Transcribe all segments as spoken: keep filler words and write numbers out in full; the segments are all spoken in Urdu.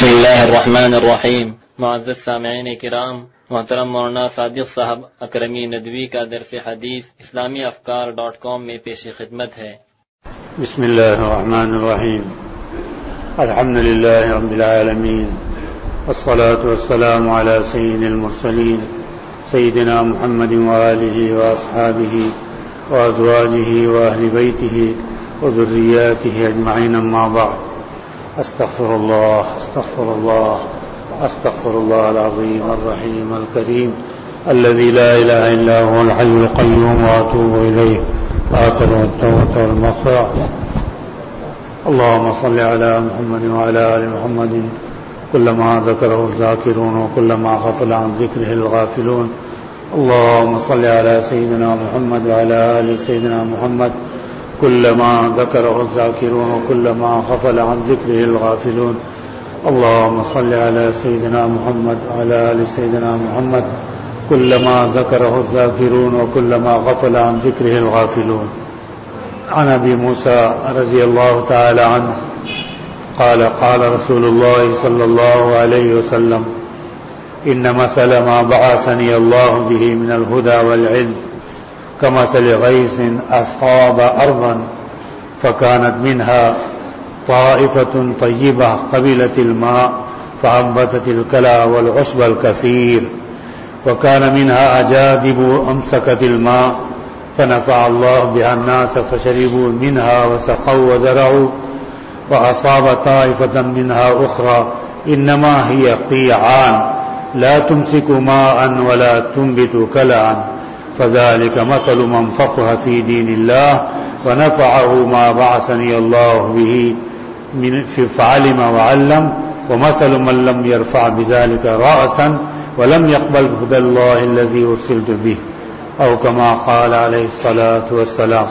بسم اللہ الرحمن الرحیم. معزز سامعین کرام، محترم مولانا صادق صاحب اکرمی ندوی کا درس حدیث اسلامی افکار ڈاٹ کام میں پیش خدمت ہے. بسم اللہ الرحمن الرحیم. الحمد للہ رب العالمین، والصلاة والسلام علی سید المرسلین سیدنا محمد وآلہ واصحابہ وازواجہ واہل بیتہ وذریاتہ اجمعین، اما بعد. استغفر اللہ استغفر اللہ استغفر اللہ العظیم الرحیم الکریم الذي لا الہ الا هو الحی القیوم واتوب الیہ وآخر التوبة والمغفرة. اللهم صل على محمد وعلى آل محمد كلما ذكره الذاكرون وكلما غفل عن ذكره الغافلون. اللهم صل على سيدنا محمد وعلى آل سيدنا محمد كلما ذكره الذاكرون وكلما غفل عن ذكره الغافلون. اللهم صل على سيدنا محمد وعلى آل سيدنا محمد كلما ذكره الذاكرون وكلما غفل عن ذكره الغافلون. عن أبي موسى رضي الله تعالى عنه قال قال رسول الله صلى الله عليه وسلم: إن مثل ما بعثني الله به من الهدى والعلم كمثل غيث أصاب أرضا فكانت منها طائفة طيبة قبلت الماء فأنبتت الكلى والعشب الكثير، وكان منها أجادب أمسكت الماء فنفع الله بها الناس فشربوا منها وسقوا وزرعوا، وأصاب طائفة منها أخرى إنما هي قيعان لا تمسك ماء ولا تنبت كلعا، فذلك مثل من فقه في دين الله ونفعه ما بعثني الله به من فعلم وعلم، ومثل من لم يرفع بذلك رأسا ولم يقبل هدى الله الذي أرسلت به، او كما قال علیہ الصلاة والسلام.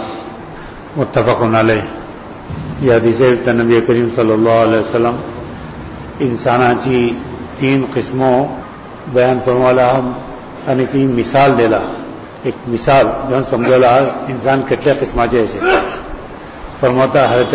متفق علیہ. یہ حدیث ہے نبی کریم صلی اللہ علیہ وسلم انساناچی تین قسموں بیان فرمالا ہم یعنی تین مثال دیلا. ایک مثال جو سمجھولا انسان کتنے قسماچے ایسے فرماتا حضرت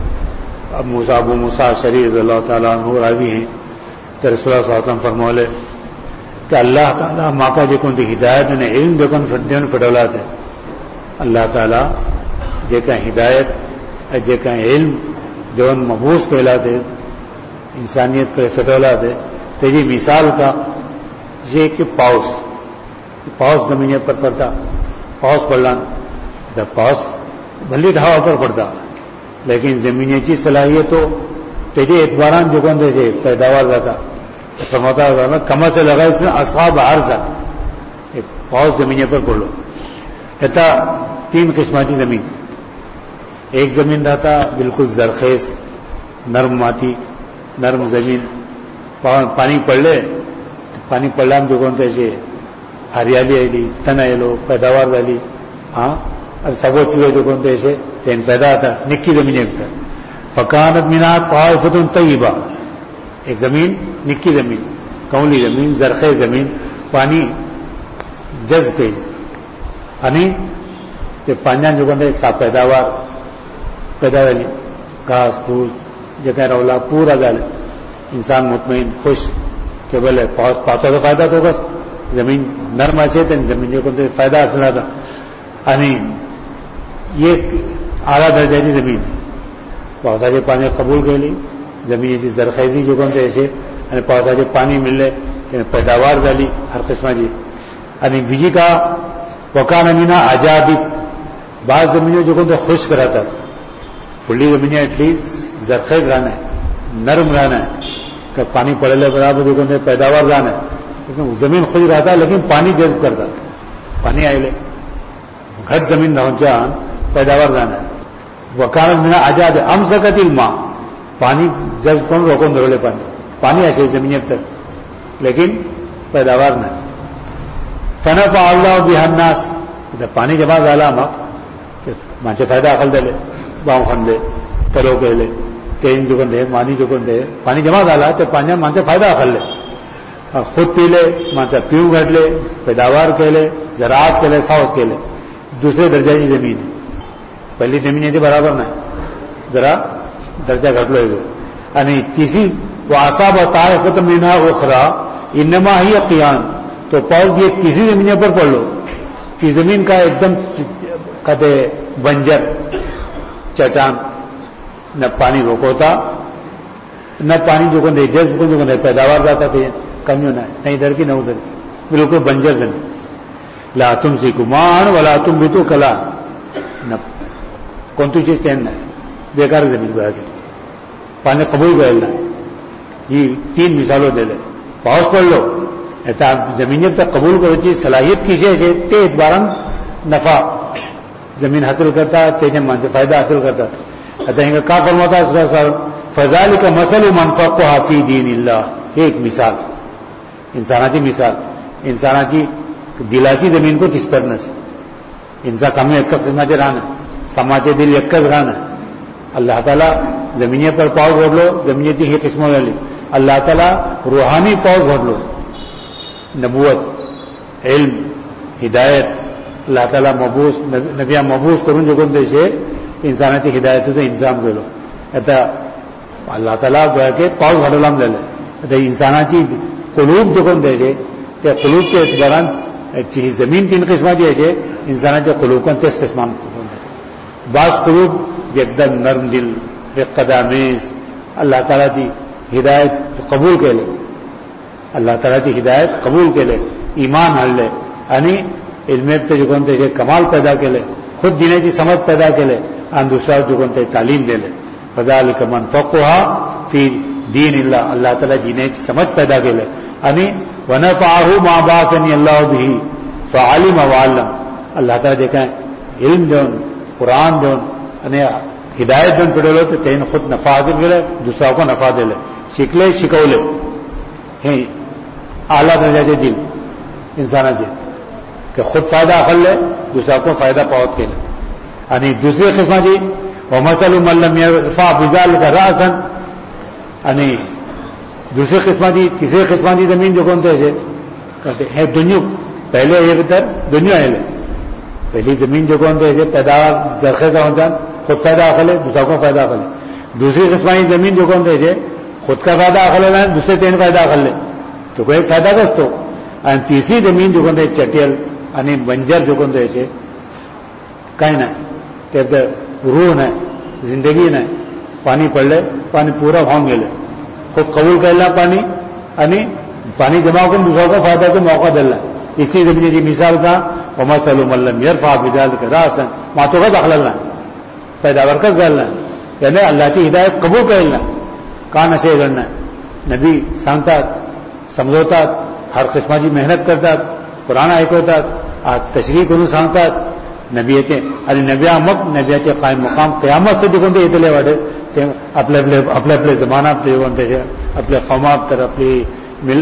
موسیٰ ابو موسیٰ شریف رضی اللہ تعالیٰ عنہ راوی ہیں کہ رسول اللہ صلی اللہ علیہ وسلم فرمولے کہ اللہ تعالیٰ ماکا جکن دی ہدایت نے علم جکن فردین فٹولا دے. اللہ تعالیٰ جکا ہدایت جکا علم جو مبوس کہلا دے انسانیت پر فٹولا دے. تیری مثال کا یہ کہ پاؤس پاؤس زمین پر پڑتا، پاؤس پڑنا دا پاؤس بھلی ڈھاوا پر پڑتا، لیکن زمینی چیز صلاحیت تو تیری اعتباران جکن دے سے پیداوار رہتا. سماتا ہوگا کما سے لگا اس نے اصحاب عرضہ ایک پاؤس زمین پر پڑ لو. کہتا تین قسماتی زمین. ایک زمین رہتا بالکل زرخیز نرم ماتی نرم زمین، پانی پڑ لے پانی پڑلا ہم جو کونتے سے ہریالی آئی تن آئے لو پیداوار والی ہاں سبو چیزیں جو کونتے سے تین پیدا آتا نکی زمین ایک تھا. فکانت مینات طائفۃ طیبہ، ایک زمین نکی زمین کولی زمین زرخیز زمین پانی جذب پہ یعنی کہ پانجان جو کہتے سا پیداوار پیداوار گھاس پھوس جگہ رولا پورا گل انسان مطمئن خوش کہ بولے پاتا تو فائدہ تو بس زمین نرم آچے تو زمین جو کہتے فائدہ حاصل آتا. یعنی یہ اعلیٰ درجہ کی زمین بہت سارے پانی قبول کے لی زمین کی زرخیزی جو کہتے ایسے یعنی بہت سارے پانی مل لے پیداوار والی ہر قسم کی. یعنی بیجی کا وکان امینا آزادی بعض زمینیں جو کہتے خشک رہتا پھلی زمینیں ایٹ لیسٹ زرخیز رہنا ہے نرم رہنا ہے کہ پانی پڑے لے برابر جو کہتے پیداوار رہنا ہے، لیکن زمین خود رہتا ہے لیکن پانی جذب کرتا پانی آئے لے گھٹ زمین نہ جان پیداوار رہنا ہے. وکان امینا آزاد ام سکت الماء پانی جذب کون روکو نرولے پانی پانی ایسے زمین تک لیکن پیداوار نہ. فنفع اللہ بها الناس پانی جمع ڈالا ہم مانچے فائدہ عقل دے لے باؤں خن دے کرو کہ لے تین جو دے مانی جو دے پانی جمع ڈالا تو پانی مانچے فائدہ عقل لے خود پی لے مانچا پیوں گھٹ لے پیداوار کے لے زراعت کے لے ساؤس کے لے. دوسرے درجہ کی زمین پہلی زمین تھی برابر نہ ذرا درجہ گھٹ لو. یعنی تیسری وہ آصاب و طائفۃ منہا اخرى انما ہی قیان، تو پاؤ یہ کسی زمین پر پڑھ لو کہ زمین کا ایک دم کہتے بنجر چٹان، نہ پانی روکوتا نہ پانی جو کہتے جذب کو جو کہتے پیداوار جاتا تھے کمی ہونا ہے، نہ ادھر کی نہ ادھر کی، بالکل بنجر زمین. لا تم سی کمان ولا تم بھی تو کلا نہ کون تو چیز کہنا ہے، بیکار زمین کو آگے پانی قبول کر لینا. یہ تین مثالوں دے لے پاؤس پڑھ لو ایسا زمین جب تک قبول کرو چیز صلاحیت کسی سے تیز بارن نفع زمین حاصل کرتا تیز مان سے فائدہ حاصل کرتا. کہتے کا فرماتا ہے فضال کا مسل منفقہ فی دین اللہ. ایک مثال انساناتی مثال انساناتی دلاچی زمین کو کس کرنا سے انسان سامنے ایک سماچے رہنا سماچے دل ایک رہنا. اللہ تعالیٰ زمین پر پاؤ گھڑ لو زمینیتی ہی قسموں والی. اللہ تعالیٰ روحانی پاؤ گھڑ لو نبوت علم ہدایت. اللہ تعالیٰ مبوس نبیاں مبوس کروں جو گندے سے انساناتی ہدایت سے انسان دے لو ایسا اللہ تعالیٰ گویا کے پاؤ گھڑولام لے لے انساناتی قلوب جو گندے سے قلوب کے دوران زمین تین قسمہ دی ہے انساناتی قلوب کا تیس قسمان بعض قلوب ایک دم نرم دل ایک قدامیز اللہ تعالیٰ کی ہدایت قبول کے لے اللہ تعالیٰ کی ہدایت قبول کے لے ایمان ہل لے یعنی علم جو کہتے ہیں کمال پیدا کے لے خود جینے کی سمجھ پیدا کے لے اور دوسرا جو کہتے ہیں تعلیم دے لے. فذلک من فقہ فی دین اللہ اللہ تعالیٰ جینے کی سمجھ پیدا کے لے یعنی ونفعہ ما بعثنی اللہ بہ فعلم وعلم. اللہ تعالیٰ دیکھیں علم دون قرآن دون یعنی ہدایت دون پڑھ لو تو تین خود نفع حاصل کرے دوسرا کو نفع دے لے سیکھ لے سکھو لے اعلیٰ درجہ کے دل انسان جی کہ خود فائدہ اخل لے دوسرا کو فائدہ پہنچ کے لے. یعنی دوسری قسم جی وہ مسل من لم يرفع بذلك راسا یعنی دوسری قسم جی تیسری قسم جی زمین جو کون تھے کہتے ہیں دنیا پہلے یہ بہتر دنیا ہے لے پہلی زمین جو کون تھے پیداوار درخے کا ہوتا خود فائدہ اخل لے دوسرا کو فائدہ اخل لے. دوسری قسم کی زمین جو کون تھے خود کا فائدہ اخل لینا دوسرے تین فائدہ اخل لے تو کوئی فائدہ کس تو. تیسری زمین جو کون چٹیل یعنی بنجر جو کون ایسے کہیں نہ کہتے روح نہ زندگی نہ پانی پڑ لے پانی پورا ہوں گے لے خود قبول کر لینا پانی یعنی پانی جمع کو دوسروں کو فائدہ کو موقع دلنا. اسی زمین کی مثال کا وما صلی اللہ یرفع بذلک راسا ماتوں کا داخلہ لینا پیداوار کا ڈالنا یعنی اللہ کی ہدایت قبول کر لینا کہاں نشے کرنا نبی سانتا سمجھوتا ہر قسم کی محنت کرتا قرآن ایکوتا تشریح کو سانتا نبی ارے نبیا مت نبیا کے قائم مقام قیامت سے دیکھتے یہ لے واڑے اپنے اپنے اپنے اپنے زمانہ پہ اپنے قوما پر اپنی مل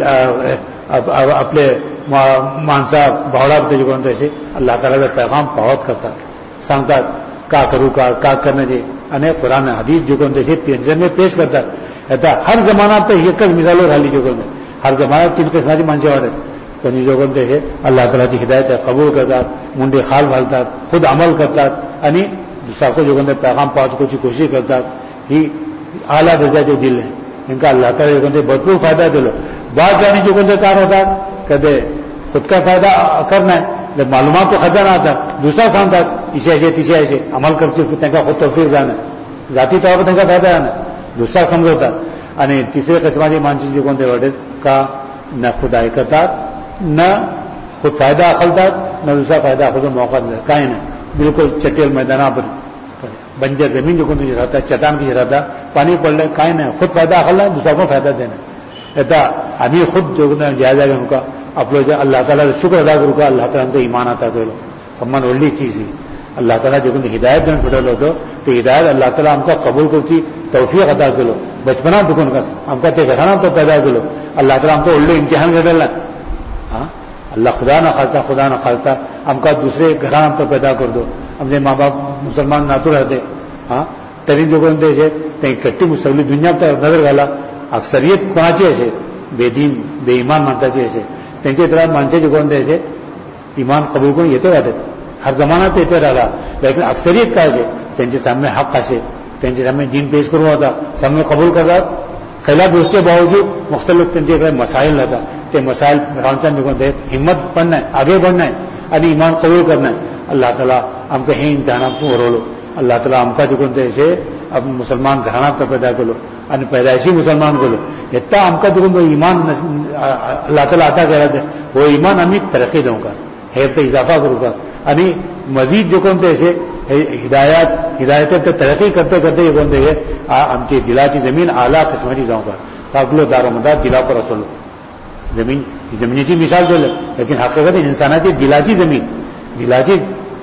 اپنے مانسا بہڑا پہ جو سے اللہ تعالیٰ کا پیغام پہنچ کرتا سانتا کا کروں کا کا کرنے دے انہیں قرآن حدیث جو کون سے پینجر میں پیش کرتا ایسا ہر زمانہ پہ ایک مثالوں حالی جو کون ہر زمانہ تین قسم کی مانچے والے تو جو کون سے اللہ تعالیٰ کی ہدایت قبول کرتا منڈے خال بھالتا خود عمل کرتا یعنی دوسرا کو جو کون پیغام پہنچ کو کوشش کرتا ہی اعلیٰ درجہ جو دل ہے ان کا اللہ تعالیٰ جو کون سے بھرپور فائدہ دلو. بعض جانے جو کون سے کار ہوتا کہتے خود کا فائدہ کرنا ہے جب معلومات کو خزانہ آتا دوسرا سامتا اسے ایسے تیسے ایسے عمل کرتے تین کا خود توفیق جانا ذاتی طور پر تین کا فائدہ آنا دوسرا سمجھوتا یعنی تیسرے قسم کی مانچی جو کون وڈے کا نہ خدا کرتا نہ خود فائدہ اخلتا نہ دوسرا فائدہ خود موقع دیتا کہیں نہ بالکل چٹیل میدانہ پر بنجر زمین جو کون رہتا چٹان کی رہتا پانی پڑ لے کہیں نہ خود فائدہ اخلنا دوسرا کو فائدہ دینا ایسا ابھی خود جو جائزہ گا ان کا آپ لوگ اللہ تعالیٰ شکر ادا کرو کا اللہ تعالیٰ ہم کو ایمان آتا کرو سمان اولڈی چیز ہی اللہ تعالیٰ جو ہدایت دن پھٹل ہو تو ہدایت اللہ تعالیٰ ہم کا قبول کرتی توفیق ادا کرو بچپنا دکن کا ہم کا گھرانا تو پیدا کرو اللہ تعالیٰ ہم کو اولڈے امتحان کر ڈالنا ہاں اللہ خدا نہ خالتا خدا نہ خالتا ہم کا دوسرے گھرانا ہم تو پیدا کر دو ہم نے ماں باپ مسلمان نہ تو رہتے ہاں ترین جو کون دے کہیں کٹی مستقبل دنیا پہ نظر گالا اکثریت پہنچے ایسے بے دین بے ایمان مانتا چاہیے ایسے تینچے طرح مانچے جو کون دے ایمان قبول کو یہ تو رہتے ہر زمانہ پہ یہ رہا لیکن اکثریت کا ہے تینچے سامنے حق آسے تینچے سامنے دین پیش کروا تھا سامنے قبول کر رہا خلاف اس کے باوجود مختلف طرح مسائل رہتا کہ مسائل رامچند کو دے ہمت بننا ہے, آگے بڑھنا ہے, انی ایمان قبول کرنا ہے. اللہ تعالیٰ ہم کے ہی امتحانات کو رولو. اللہ تعالیٰ ہم کا جو کہتے ہیں اب مسلمان گھرانا تو پیدا کرو ان پیدائشی مسلمان کو لو اتنا ہم کا جو ایمان اللہ تعالیٰ عطا کر رہا تھے وہ ایمان ہمیں ترقی دوں گا حیرت اضافہ کروں گا انی مزید جو کہتے ایسے ہدایات ہدایت ترقی کرتے کرتے یہ کہتے ہیں ہم کی دلا کی زمین اعلیٰ قسم کی جاؤں گا ساکلو دار و مدار دلا پر رسولو زمین زمینی کی مثال دے لے لیکن حقیقت انساناتی دلاچی زمین دلاچی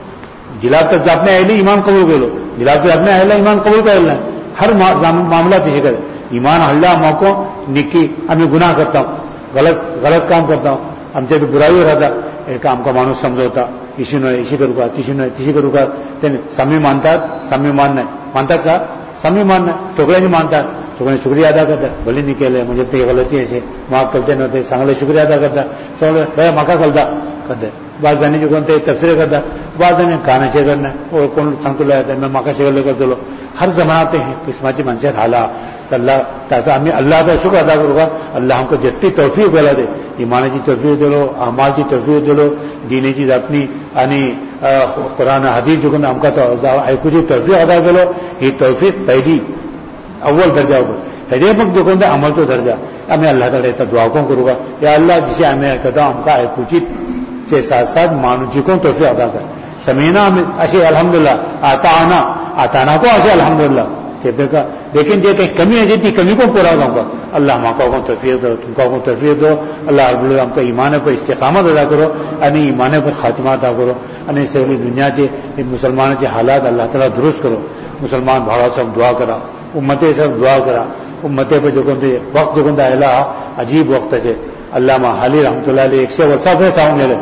دلا تک اپنے اہل ایمان قبول کر لو دلا کے اپنے اہل ایمان قبول کر لینا ہر معاملہ کسی کرے ایمان اللہ موقع نکی ہمیں گناہ کرتا ہوں غلط غلط کام کرتا ہوں ہم سے تو برائی ہو رہا تھا ایک کام کا مانوس سمجھوتا اسی نے اسی کو رکا کسی نے کسی کو رکا سمی مانتا سمی ماننا مانتا کا سمی ماننا ٹوکرے نہیں مانتا ٹوکرے شکریہ ادا کرتا بھلے نکلے مجھے تو یہ غلطی ہے معاف کرتے نہ ہوتے سنگلے شکریہ ادا کرتا سنگلے بھائی مکا کلتا کرتے بعض جانے جو کہتے تبصرے کرتا بعض جانے کھانا شیئر کرنا اور کون سنگ لے جاتا ہے میں مکا شیئر لے کر دو ہر زمانے ہیں قسمتی منشیت حالہ اللہ تاکہ ہمیں اللہ کا شکر ادا کروں گا اللہ ہم کو جتنی توفیق دلا دے ایمان کی توفیق دے لو اعمال کی توفیق دے لو دینی چیز اپنی یعنی قرآن حدیث جو ہم کا کچھ توفیق ادا کرو یہ توفیق پہلی اول درجہ ہوگا ہدے وقت جو کہتے عمل تو درجہ ہمیں اللہ تعالیٰ ایسا دعا کون کروں گا یا اللہ جسے ہمیں کہتا ہم کا کچھ کے ساتھ ساتھ مانو جی کو توفیق ادا کر سمینا ہمیں ایسے الحمد للہ آتا آنا آتانا کو ایسے الحمد للہ کا لیکن جو کہیں کمی ہے جتنی کمی کو پورا کروں گا اللہ ہم کو توفیق دو تم کو توفیق دو اللہ رب ہم کا ایمان پر استقامت ادا کرو یعنی ایمان پر خاتمہ ادا کرو یعنی سہلی دنیا کے مسلمانوں کے حالات اللہ تعالیٰ درست کرو مسلمان بھاڑا سب دعا کرا امتیں سب دعا کرا امتیں پہ جو کہتے وقت جو کہتا اللہ عجیب وقت ہے علامہ حالی رحمۃ اللہ علیہ ایک سے ورثہ پہ ساؤں گے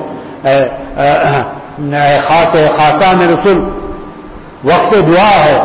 خاص ہے خاصہ میں رسول وقت دعا ہے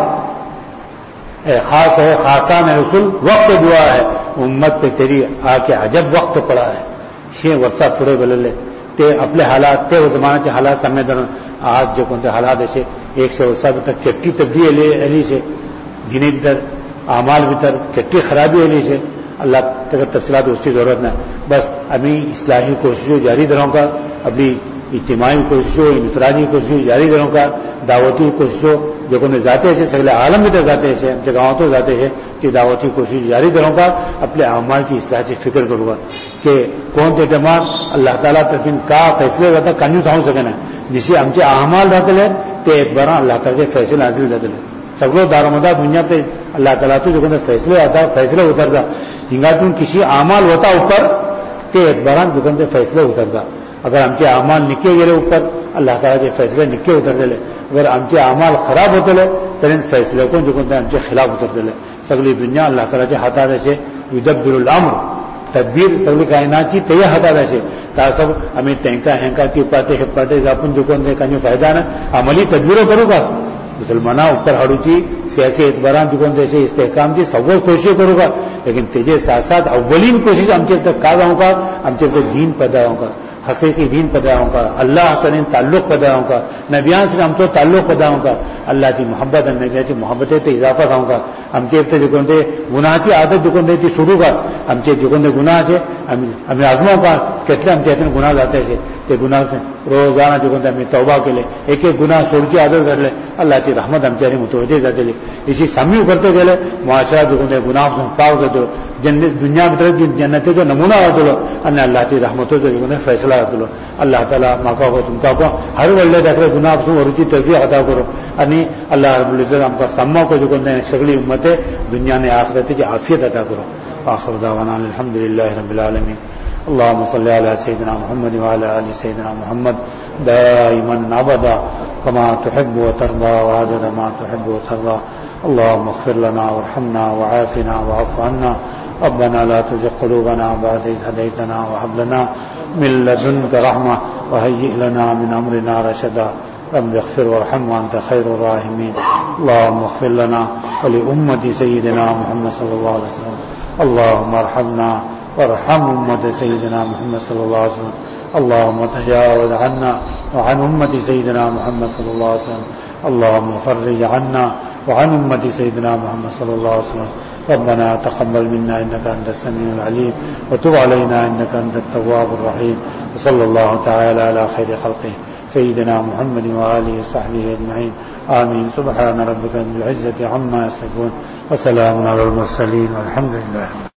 اے خاص ہے خاصہ میں رسول وقت دعا ہے امت پہ تیری آ کے عجب وقت پڑا ہے چھ ورثہ پورے بلے تے اپنے حالات تے وہ زمانے کے حالات سمے در آج جو کون حالات ایسے ایک سے ورثہ تک کٹی تبدیلی علی سے دینی بھیتر اعمال بھیتر کٹی خرابی علی سے اللہ تک تفصیلات اس کی ضرورت نہیں بس ابھی اصلاحی کوششوں جاری رہوں کا ابھی اجتماعی کوششوں انفرادی کوششوں جاری رہوں کا دعوتی کوششوں جو کو جاتے ہیں سگلے عالم بھی تک جاتے ہیں جگہوں تو جاتے ہیں کہ دعوتی کوشش جاری رہوں گا اپنے اعمال کی اصلاح کی فکر کروں گا کہ کون سے اعتماد اللہ تعالیٰ ترفین کا فیصلے رہتا کنیو ساؤں سکے نا جسے ہم سے اعمال رہتے ہیں تو ایک بار اللہ تعالیٰ کے فیصلے حاصل رہتے ہیں سگلوں دار و مدار دنیا پہ اللہ تعالیٰ تو جو فیصلے آتا فیصلے اترتا ہنگا تم کسی اعمال ہوتا اوپر تو ایک بار جو فیصلے اترتا اگر ہم کے اعمال نکے گئے اوپر اللہ تعالیٰ کے فیصلے نکے اترتے لے اگر ہم کے اعمال خراب ہوتے لے تو ان فیصلے کو جو کہتے ہیں ہم کے خلاف اترتے لے سگلی دنیا اللہ تعالیٰ کے ہاتھ سے یدبر الامر تدبیر سگلی کائنات کی تیہ ہاتھ سے تاکہ ہمیں ٹینکا ہینکا کی پاتے ہپاتے اپن جو کہتے ہیں فائدہ نہ عملی تدبیروں کروں گا مسلمانہ اوپر ہڑو چی سیاسی اعتباران جو کہتے ہیں استحکام کی سب کوشش کروں گا لیکن تیجے ساتھ ساتھ اولین کوشش ہم سے تک کا جاؤں گا ہم سے تو دین پیدا ہوں گا حقیقی دین پیدا ہوں گا اللہ سے تعلق پیدا ہوں گا نبیان سے ہم تو تعلق پیدا ہوں گا اللہ کی محبت نبیان کی محبت تو اضافہ ہوں گا ہم سے جو کہتے گناہ کی عادت جو کہتے تھی شروع کا ہم سے جو کہتے گناہ سے ہمیں آزماؤں کا کتنے ہم چاہتے ہیں گناہ جاتے سے کہ گناہ سے روزانہ جو کہتے ہیں ہمیں توبہ کے لے ایک ایک گناہ چھوڑ کی عادت کر لے اللہ کی رحمت ہم چاہتے متوجہ جاتے لے اسی سمیو کرتے گئے معاشرہ جو کہتے ہیں گناہ سے پاؤ کر دو دنیا کی طرف جنتیں جو نمونہ ہو دلو ان اللہ کی رحمتوں سے جو فیصلہ کر دلو اللہ تعالیٰ ماں کو تم کا کو ہر ولے دیکھ رہے گناہ سے روچی توفیق عطا کرو یعنی اللہ رب العزت ہم کا سما کو جو کہتے ہیں سگلی امتیں دنیا نے آخرت کی عافیت عطا کرو آخر دعوانا الحمد للہ رب العالمین اللهم صل على سيدنا محمد وعلى آل سيدنا محمد دائما ابدا كما تحب وترضى وعدد ما تحب وترضى اللهم اغفر لنا وارحمنا وعافنا واعف عنا ربنا لا تزغ قلوبنا بعد إذ هديتنا وهب لنا من لدنك رحمة وهيئ لنا من أمرنا رشدا رب اغفر وارحم وأنت خير الراحمين اللهم اغفر لنا ولأمة سيدنا محمد صلى الله عليه وسلم اللهم ارحمنا وارحم أمة سيدنا محمد صلى الله عليه وسلم اللهم تجاوز عنا وعن أمة سيدنا محمد صلى الله عليه وسلم اللهم فرج عنا وعن أمة سيدنا محمد صلى الله عليه وسلم ربنا تقبل منا إنك أنت السميع العليم وتب علينا إنك أنت التواب الرحيم. وصلى الله تعالى على خير خلقه سيدنا محمد وآله وصحبه أجمعين. آمين. سبحان ربك رب العزة عما يصفون وسلام على المرسلين والحمد لله.